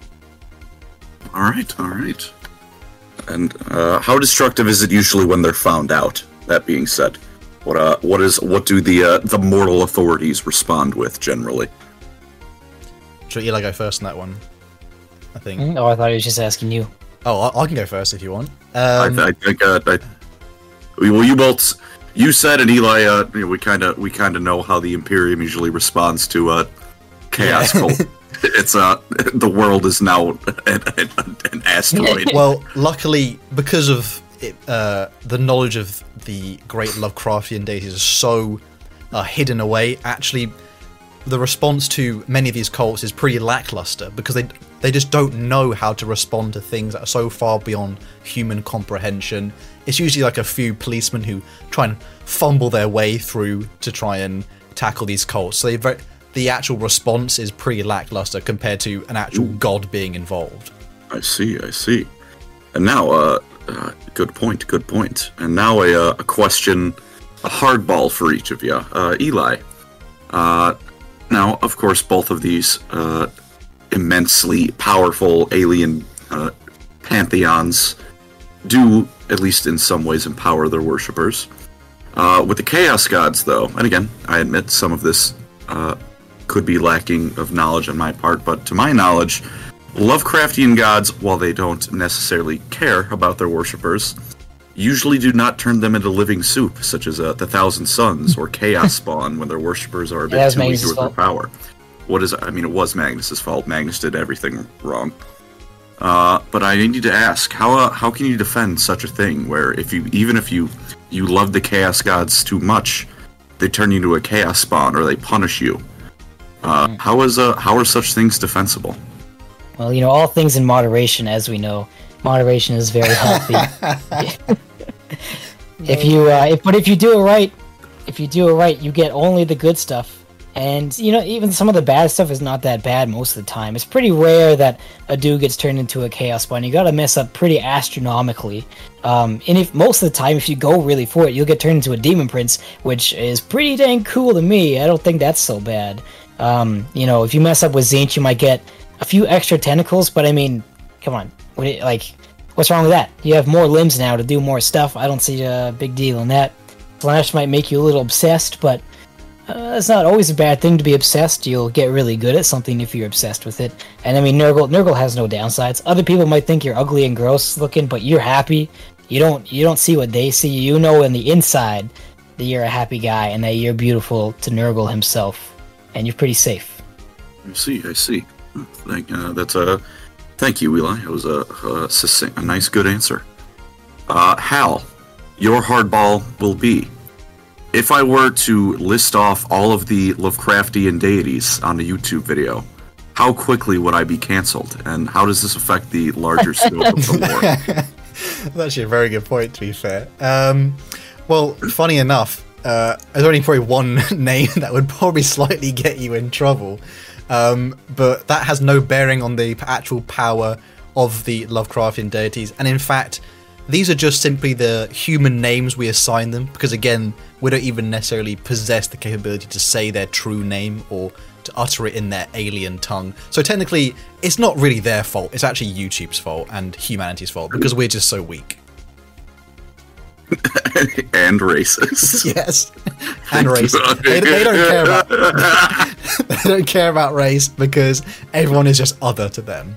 All right, all right. And uh, how destructive is it usually when they're found out? That being said, what uh, what is what do the uh, the mortal authorities respond with generally? Should Eli go first on that one? I think. Oh, I thought he was just asking you. Oh, I, I can go first if you want. Um, I, I think. Uh, I, well, you both. You said, and Eli. Uh, you know, we kind of we kind of know how the Imperium usually responds to uh, chaos yeah. cult. It's uh, the world is now an, an, an asteroid. Well, luckily, because of it, uh, the knowledge of the great Lovecraftian deities is so uh, hidden away, actually, the response to many of these cults is pretty lackluster because they they just don't know how to respond to things that are so far beyond human comprehension. It's usually like a few policemen who try and fumble their way through to try and tackle these cults. So they very, the actual response is pretty lackluster compared to an actual Ooh. god being involved. I see, I see. And now, uh, uh good point, good point. And now a, uh, a question, a hardball for each of you. Uh, Eli, uh, now, of course, both of these uh, immensely powerful alien uh, pantheons do, at least in some ways, empower their worshippers. Uh, with the Chaos Gods, though, and again, I admit some of this uh, could be lacking of knowledge on my part, but to my knowledge, Lovecraftian gods, while they don't necessarily care about their worshippers, usually do not turn them into living soup, such as uh, the Thousand Suns or Chaos Spawn, when their worshippers are a bit yeah, too weak Magnus' with their fault. power. What is? I mean, it was Magnus's fault. Magnus did everything wrong. Uh, but I need to ask, how uh, how can you defend such a thing, where if you even if you you love the Chaos Gods too much, they turn you into a Chaos Spawn or they punish you? Uh, how is uh how are such things defensible? Well, you know, all things in moderation, as we know. Moderation is very healthy. if you, uh, if, but if you do it right, if you do it right, you get only the good stuff. And, you know, even some of the bad stuff is not that bad most of the time. It's pretty rare that a dude gets turned into a Chaos Spawn. You gotta mess up pretty astronomically. Um, and if most of the time, if you go really for it, you'll get turned into a Demon Prince, which is pretty dang cool to me. I don't think that's so bad. Um, you know, if you mess up with Tzeentch, you might get a few extra tentacles, but I mean, come on, what, like, what's wrong with that? You have more limbs now to do more stuff. I don't see a big deal in that. Slash might make you a little obsessed, but uh, it's not always a bad thing to be obsessed. You'll get really good at something if you're obsessed with it. And I mean, Nurgle, Nurgle has no downsides. Other people might think you're ugly and gross looking, but you're happy. You don't, you don't see what they see. You know, in the inside, that you're a happy guy and that you're beautiful to Nurgle himself, and you're pretty safe. I see, I see. Thank, uh, that's a thank you, Eli. It was a, a, succinct, a nice, good answer. Uh, Hal, your hardball will be: if I were to list off all of the Lovecraftian deities on a YouTube video, how quickly would I be canceled, and how does this affect the larger scope of the lore? That's actually a very good point, to be fair. Um, well, funny enough, uh, there's only probably one name that would probably slightly get you in trouble, um, but that has no bearing on the actual power of the Lovecraftian deities. And in fact, these are just simply the human names we assign them, because again, we don't even necessarily possess the capability to say their true name or to utter it in their alien tongue. So technically, it's not really their fault. It's actually YouTube's fault and humanity's fault, because we're just so weak. And racist. Yes, and racist. They, they don't care about they don't care about race because everyone is just other to them.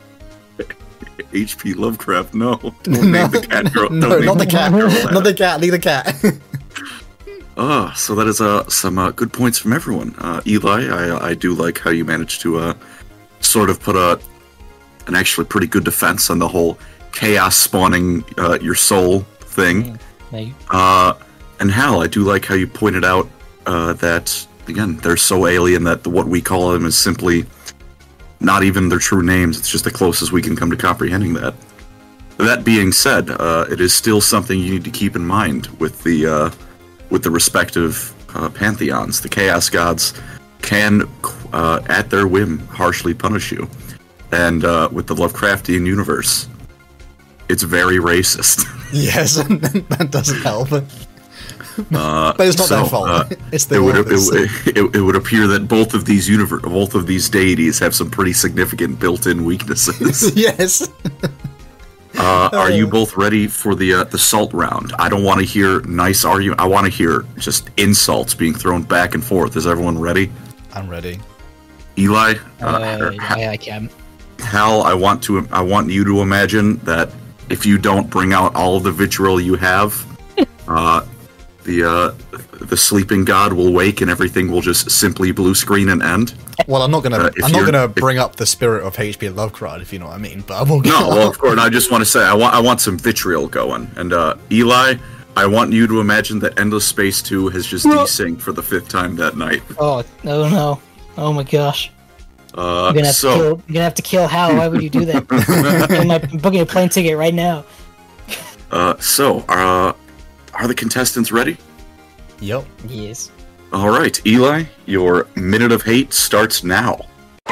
H P Lovecraft, no. Don't No, name the cat girl. no, Don't not the name cat. girl that. Not the cat. Leave the cat. Ah, so that is uh, some uh, good points from everyone. Uh, Eli, I, I do like how you managed to uh, sort of put a an actually pretty good defense on the whole chaos spawning uh, your soul thing. Mm, uh, and Hal, I do like how you pointed out uh, that, again, they're so alien that what we call them is simply not even their true names. It's just the closest we can come to comprehending that. That being said, uh, it is still something you need to keep in mind with the uh, with the respective uh, pantheons. The Chaos Gods can, uh, at their whim, harshly punish you. And uh, with the Lovecraftian universe, it's very racist. Yes, that doesn't help. Uh, but it's not so, their fault. Uh, it's the it would, authors. it, it, it would appear that both of these universe, both of these deities have some pretty significant built-in weaknesses. Yes. Uh, are you both ready for the uh, the salt round? I don't want to hear nice argument. I want to hear just insults being thrown back and forth. Is everyone ready? I'm ready. Eli, uh, Uh, Ha- yeah, I can. Hal, I want to. I want you to imagine that if you don't bring out all of the vitriol you have, uh, the uh, the sleeping god will wake and everything will just simply blue screen and end. Well, I'm not gonna. Uh, if I'm not you're- gonna if- bring up the spirit of H P Lovecraft, if you know what I mean. But I will. No, well, of course. I just want to say I want I want some vitriol going. And uh, Eli, I want you to imagine that Endless Space two has just desynced for the fifth time that night. Oh, no, no. Oh my gosh. Uh, You're gonna have so to kill. You're gonna have to kill Hal. Why would you do that? I'm like, I'm booking a plane ticket right now. uh, so uh, are the contestants ready? Yep. Yes. All right, Eli, your minute of hate starts now.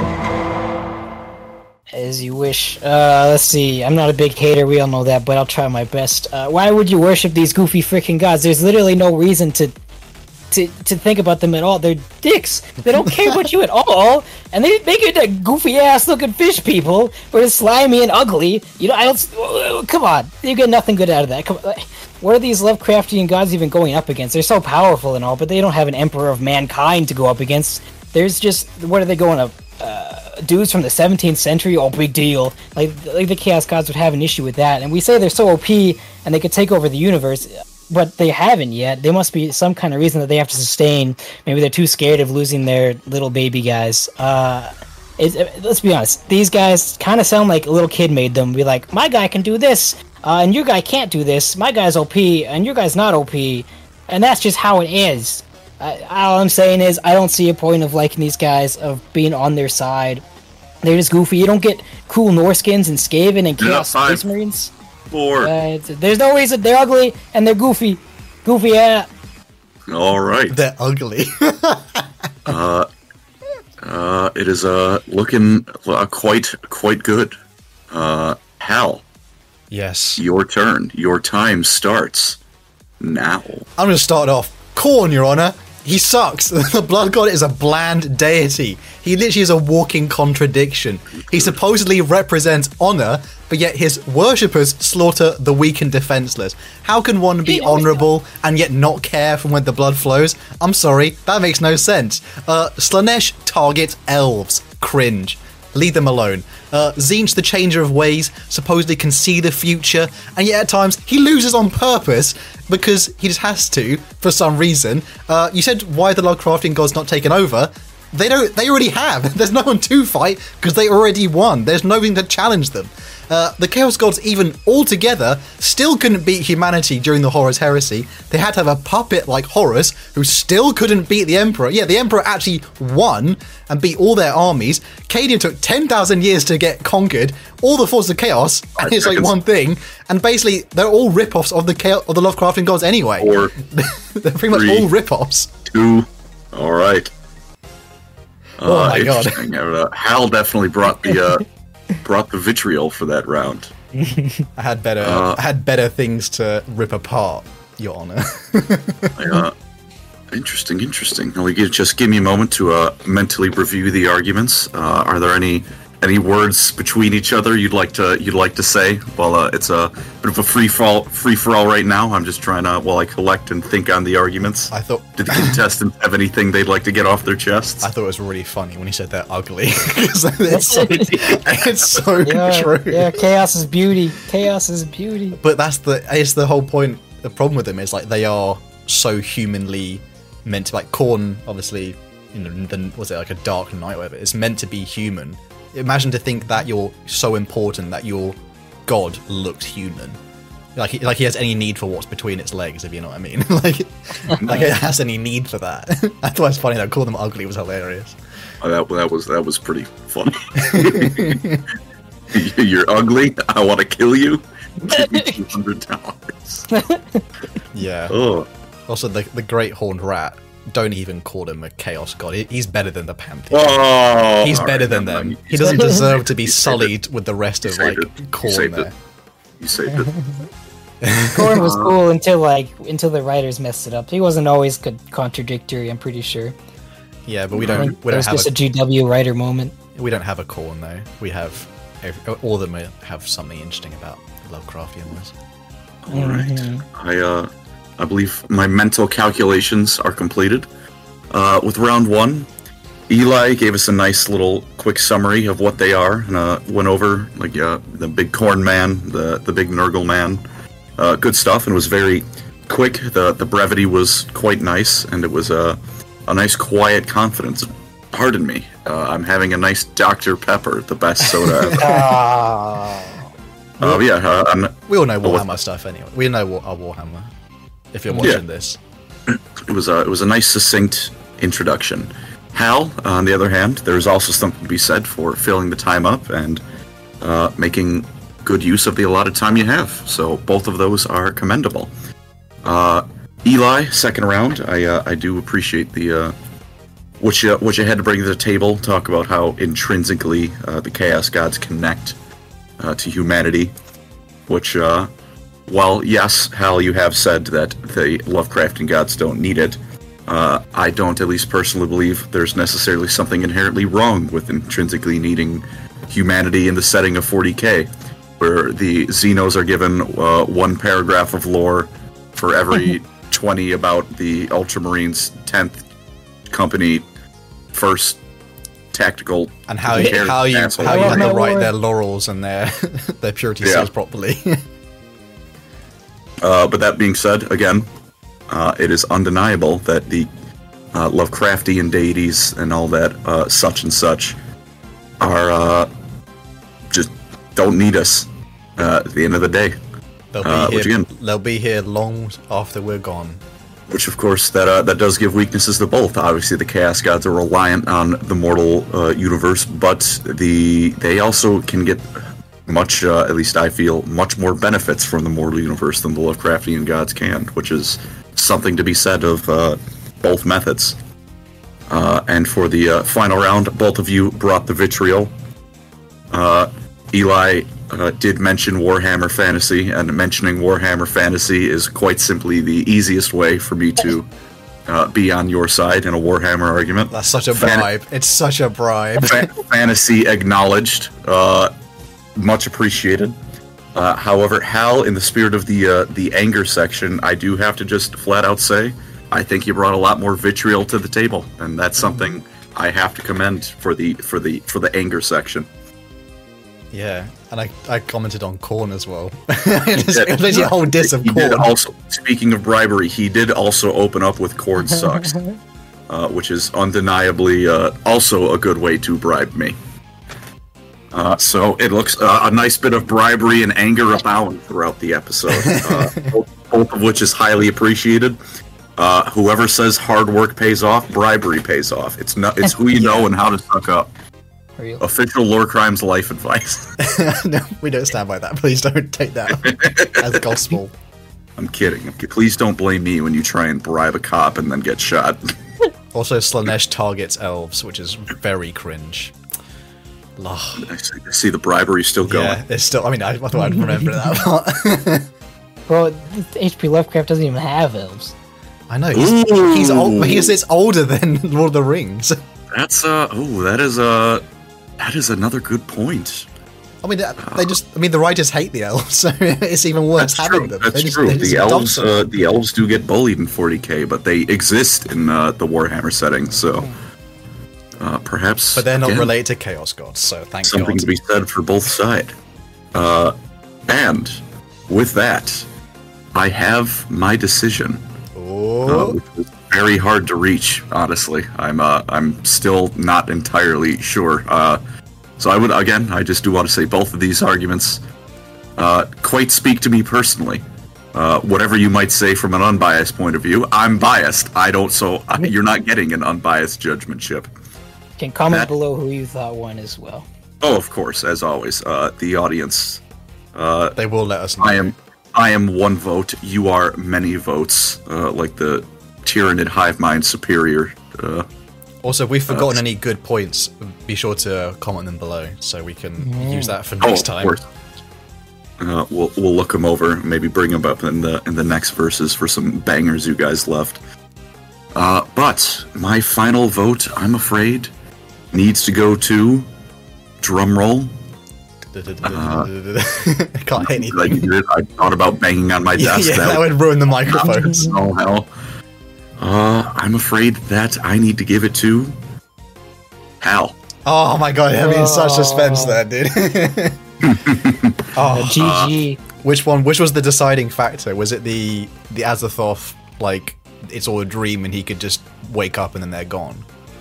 As you wish. Uh, let's see. I'm not a big hater. We all know that, but I'll try my best. Uh, why would you worship these goofy freaking gods? There's literally no reason to. To, to think about them at all. They're dicks. They don't care about you at all, and they make you that goofy ass looking fish people, where it's slimy and ugly. You know, I don't. Come on, you get nothing good out of that. Come on. What are these Lovecraftian gods even going up against? They're so powerful and all, but they don't have an emperor of mankind to go up against. There's just what are they going up? Uh, dudes from the seventeenth century. Oh, big deal. Like like the Chaos Gods would have an issue with that, and we say they're so O P and they could take over the universe. But they haven't yet. There must be some kind of reason that they have to sustain. Maybe they're too scared of losing their little baby guys. Uh, it's, let's be honest. These guys kind of sound like a little kid made them. Be like, my guy can do this, uh, and your guy can't do this. My guy's O P, and your guy's not O P. And that's just how it is. Uh, all I'm saying is, I don't see a point of liking these guys, of being on their side. They're just goofy. You don't get cool Norskins and Skaven and Chaos Space Marines. Four. Uh, there's no reason. They're ugly and they're goofy. Goofy, yeah. All right. They're ugly. uh, uh, it is uh looking uh, quite quite good. Uh, Hal, Yes. your turn. Your time starts now. I'm going to start off. Khorne, Your Honor. He sucks. The Blood God is a bland deity. He literally is a walking contradiction. He supposedly represents honor, but yet his worshippers slaughter the weak and defenseless. How can one be honorable and yet not care from when the blood flows? I'm sorry, that makes no sense. Uh, Slaanesh targets elves. Cringe. leave them alone. Uh, Tzeentch, the changer of ways, supposedly can see the future, and yet at times he loses on purpose because he just has to for some reason. Uh, you said why the Lovecraftian gods not taken over? They don't. They already have. There's no one to fight because they already won. There's nothing to challenge them. Uh, the Chaos Gods, even all together, still couldn't beat humanity during the Horus Heresy. They had to have a puppet like Horus, who still couldn't beat the Emperor. Yeah, the Emperor actually won and beat all their armies. Cadian took ten thousand years to get conquered. All the forces of chaos, and it's like one thing. And basically, they're all rip-offs of the chaos, of the Lovecraftian gods anyway. Or they're pretty much all rip-offs. Two. All right. Oh uh, my god! Uh, Hal definitely brought the uh, brought the vitriol for that round. I had better. Uh, I had better things to rip apart, Your Honor. uh, interesting, interesting. Will you just give me a moment to uh, mentally review the arguments? Uh, are there any any words between each other you'd like to you'd like to say? Well, uh, it's a bit of a free fall free for all right now. I'm just trying to while I collect and think on the arguments. I thought. Did the contestants have anything they'd like to get off their chests? I thought it was really funny when he said they're ugly. it's so, it's so yeah, true. Yeah, chaos is beauty. Chaos is beauty. But that's the it's the whole point. The problem with them is like they are so humanly meant to, like Khorne, obviously, you know, the, was it like a Dark Knight or whatever? It's meant to be human. Imagine to think that you're so important that your god looks human. Like, he, like he has any need for what's between its legs, if you know what I mean. like, like it has any need for that. I thought it was funny that calling them ugly was hilarious. Oh, that that was that was pretty funny. You're ugly. I want to kill you. Give me two hundred dollars. Yeah. Oh. Also, the the Great Horned Rat. Don't even call him a Chaos God. He, he's better than the Pantheon. Oh, he's better right, than no, them. no, He doesn't deserve to be sullied with the rest of like it. Khorne there. It. You saved it. Khorne was cool until like until the writers messed it up. He wasn't always good, contradictory. I'm pretty sure. Yeah, but we don't. Like, we it don't was have just a, a, G W writer moment. we don't have a Khorne though. We have every, all of them have something interesting about Lovecraftian was. All right. I uh, I believe my mental calculations are completed. Uh, with round one, Eli gave us a nice little quick summary of what they are, and uh, went over like uh, the big corn man, the the big Nurgle man, uh, good stuff, and it was very quick. the The brevity was quite nice, and it was a a nice quiet confidence. Pardon me, uh, I'm having a nice Doctor Pepper, the best soda ever. Ah. uh, yeah, uh, I'm, We all know Oh, Warhammer stuff anyway. We know War- our Warhammer. If you're watching Yeah. this, It was a it was a nice succinct introduction. Hal, on the other hand, there's also something to be said for filling the time up and uh, making good use of the allotted time you have. So both of those are commendable. Uh, Eli, second round, I uh, I do appreciate the uh, what you what you had to bring to the table. Talk about how intrinsically uh, the Chaos Gods connect uh, to humanity, which. Uh, While, yes, Hal, you have said that the Lovecraftian gods don't need it, uh, I don't at least personally believe there's necessarily something inherently wrong with intrinsically needing humanity in the setting of forty K, where the Xenos are given uh, one paragraph of lore for every twenty about the Ultramarines' tenth Company first tactical and how you, how you asshole. how you have to Yeah. write their laurels and their their purity Yeah. seals properly. Uh, but that being said, again, uh, it is undeniable that the uh, Lovecraftian deities and all that, uh, such and such, are uh, just don't need us uh, at the end of the day. They'll be Uh, here. which again- They'll be here long after we're gone. Which, of course, that uh, that does give weaknesses to both. Obviously, the Chaos Gods are reliant on the mortal uh, universe, but the they also can get much, uh, at least I feel, much more benefits from the mortal universe than the Lovecraftian gods can, which is something to be said of uh, both methods. Uh, and for the uh, final round, both of you brought the vitriol. Uh, Eli uh, did mention Warhammer Fantasy, and mentioning Warhammer Fantasy is quite simply the easiest way for me to uh, be on your side in a Warhammer argument. That's such a Fan- bribe. It's such a bribe. Fa- fantasy acknowledged. Uh, much appreciated. Uh, however, Hal, in the spirit of the uh, the anger section, I do have to just flat out say, I think you brought a lot more vitriol to the table, and that's something I have to commend for the for the for the anger section. Yeah, and I, I commented on Korn as well. It's literally a whole diss of He did Korn. also, speaking of bribery, he did also open up with Korn sucks, uh, which is undeniably uh, also a good way to bribe me. Uh, so it looks uh, a nice bit of bribery and anger abound throughout the episode, uh, both, both of which is highly appreciated. Uh, whoever says hard work pays off, bribery pays off. It's not. It's who you know and how to suck up. Real. Official Lore Crimes life advice. No, we don't stand by that. Please don't take that as gospel. I'm kidding. Please don't blame me when you try and bribe a cop and then get shot. Also, Slanesh targets elves, which is very cringe. Ugh. I see, I see the bribery still going. Yeah, it's still. I mean, I, I thought I'd remember that part. Bro, H P Lovecraft doesn't even have elves. I know he's Ooh. he's old. He's it's older than Lord of the Rings. That's uh oh, that is uh that is another good point. I mean, they just. I mean, the writers hate the elves, so it's even worse That's having true. them. That's They just- true. they just The adopt elves them. uh, the elves do get bullied in forty K, but they exist in uh, the Warhammer setting, so uh, perhaps But they're not again, related to Chaos Gods, so thank something God. to be said for both sides. Uh, and with that, I have my decision. Uh, Oh, which is very hard to reach, honestly. I'm uh, I'm still not entirely sure. Uh, so I would again, I just do want to say both of these arguments uh, quite speak to me personally. Uh, whatever you might say from an unbiased point of view, I'm biased. I don't, so I, you're not getting an unbiased judgmentship. You can comment That- below who you thought won as well. Oh, of course, as always, uh, the audience. Uh, they will let us know. I am I am one vote. You are many votes. Uh, like the Tyranid hive mind superior. Uh, Also, if we've forgotten Uh, any good points, be sure to comment them below so we can use that for oh, next of time. course. Uh, we'll we'll look them over. Maybe bring them up in the in the next verses for some bangers you guys left. Uh, but my final vote, I'm afraid, needs to go to drum roll. I can't hit anything. Like you did, I thought about banging on my yeah, desk. yeah, that would ruin the microphones. Oh hell. Uh, I'm afraid that I need to give it to Hal. Oh my god, I'm in such suspense there, dude. oh, G G. which one? Which was the deciding factor? Was it the the Azathoth, like it's all a dream and he could just wake up and then they're gone?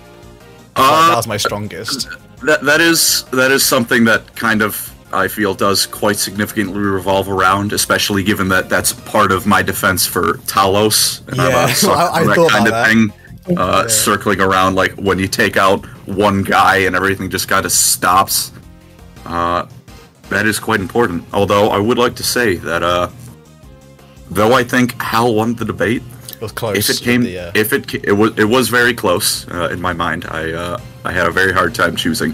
Uh, that was my strongest. That that is that is something that kind of I feel does quite significantly revolve around, especially given that that's part of my defense for Talos. And I'm Yeah, a sucker I- I for that thought kind of about that. thing, uh, circling around like when you take out one guy and everything just kind of stops. Uh, that is quite important. Although I would like to say that, uh, though I think Hal won the debate, It was close. if it came, with the, uh, if it ca- it was it was very close uh, in my mind. I uh, I had a very hard time choosing,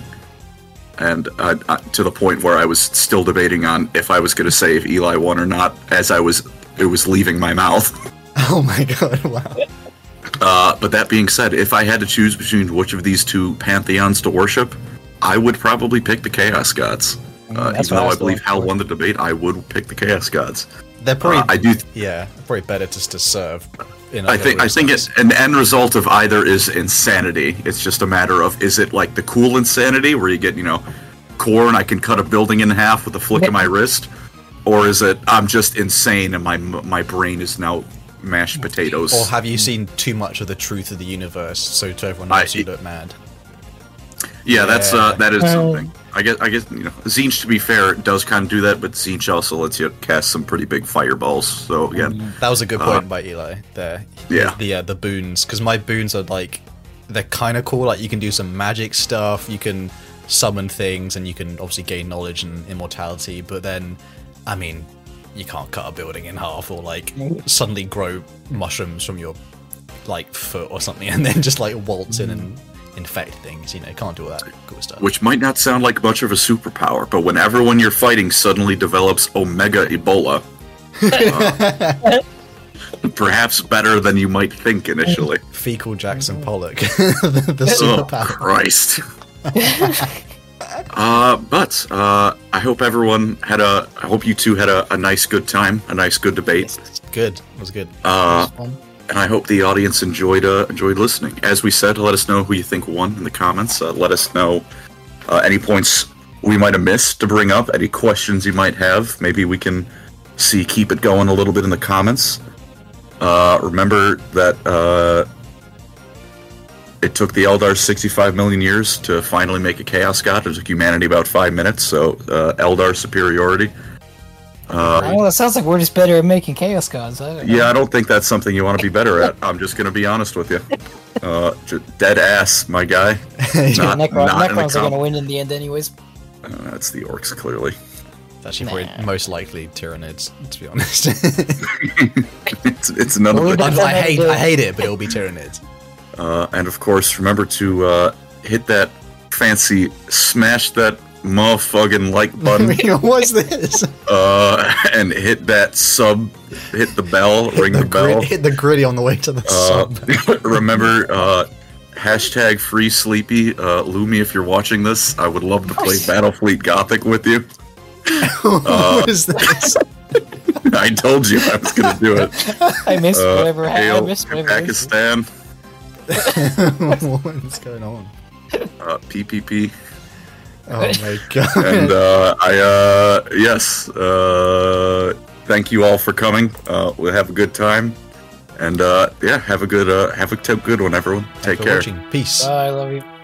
and uh, uh, to the point where I was still debating on if I was going to say if Eli won or not, as I was it was leaving my mouth. oh my god! Wow. Uh, but that being said, if I had to choose between which of these two pantheons to worship, I would probably pick the Chaos Gods. Uh, that's even what I though I was believe going Hal for. won the debate, I would pick the Chaos Gods. They're probably. Uh, I do. yeah, probably better just to serve. In I other think I think reasons. it's an end result of either is insanity. It's just a matter of is it like the cool insanity where you get you know, Korn, I can cut a building in half with a flick of my wrist, or is it I'm just insane and my my brain is now mashed potatoes. Or have you seen too much of the truth of the universe, so to everyone I- else you look mad? yeah, that's uh, that is Uh, something. I guess I guess you know Zinch, to be fair, does kind of do that, but Zinch also lets you cast some pretty big fireballs. So again, That was a good point by Eli there. Uh, yeah. The uh, the boons, because my boons are like they're kind of cool. Like you can do some magic stuff, you can summon things, and you can obviously gain knowledge and immortality. But then, I mean, you can't cut a building in half or like suddenly grow mushrooms from your like foot or something, and then just like waltz in and infect things. You know, can't do all that cool stuff. which might not sound like much of a superpower, but when everyone you're fighting suddenly develops Omega Ebola, uh, perhaps better than you might think initially. Fecal Jackson Pollock, the, the Oh, superpower. Christ. uh, but uh, I hope everyone had a. I hope you two had a, a nice, good time, a nice, good debate. Good, it was good. Uh, and I hope the audience enjoyed uh, enjoyed listening. As we said, let us know who you think won in the comments. Uh, let us know uh, any points we might have missed to bring up, any questions you might have. Maybe we can see keep it going a little bit in the comments. Uh, remember that uh, it took the Eldar sixty-five million years to finally make a Chaos God. It took humanity about five minutes, so uh, Eldar superiority. Uh, well, it sounds like we're just better at making Chaos Gods. I don't know. yeah, I don't think that's something you want to be better at. I'm just going to be honest with you. Uh, j- dead ass, my guy. Not, Necron, not in the Necrons are com- going to win in the end anyways. uh, that's the orcs, clearly. It's actually Nah. probably most likely Tyranids, to be honest. it's, it's none Well, of the... that's- I hate, I hate it, but it'll be Tyranids. Uh, and of course, remember to uh, hit that fancy, smash that motherfucking like button, What's this? uh, and hit that sub, hit the bell, ring the, The bell. grid, hit the gritty on the way to the Uh, sub. remember, uh, hashtag free sleepy. Uh, Lumi, if you're watching this, I would love to play Battlefleet Gothic with you. What is this? I told you I was going to do it. I missed Uh, whatever I hail missed whatever it is. Pakistan, What's going on? uh, P P P. Oh my god. And uh, I, uh, yes, uh, thank you all for coming. Uh, we'll have a good time. And uh, yeah, have a good, uh, have a t- good one, everyone. Take Thanks for care. watching. Peace. Bye, I love you.